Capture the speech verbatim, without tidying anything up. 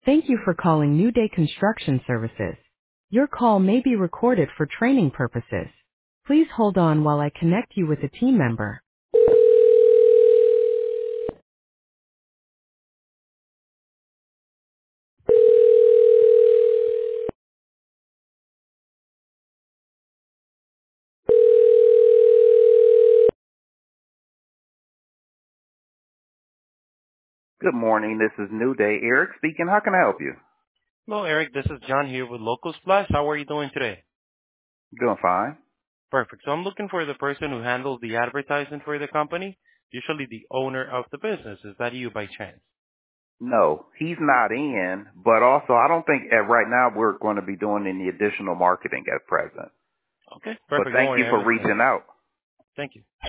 Thank you for calling New Day Construction Services. Your call may be recorded for training purposes. Please hold on while I connect you with a team member. Good morning. This is New Day. Eric speaking. How can I help you? Hello, Eric. This is John here with Local Splash. How are you doing today? Doing fine. Perfect. So I'm looking for the person who handles the advertising for the company, usually the owner of the business. Is that you by chance? No, he's not in, but also I don't think at right now we're going to be doing any additional marketing at present. Okay, But perfect. Don't thank worry, you I for understand. reaching out. Thank you.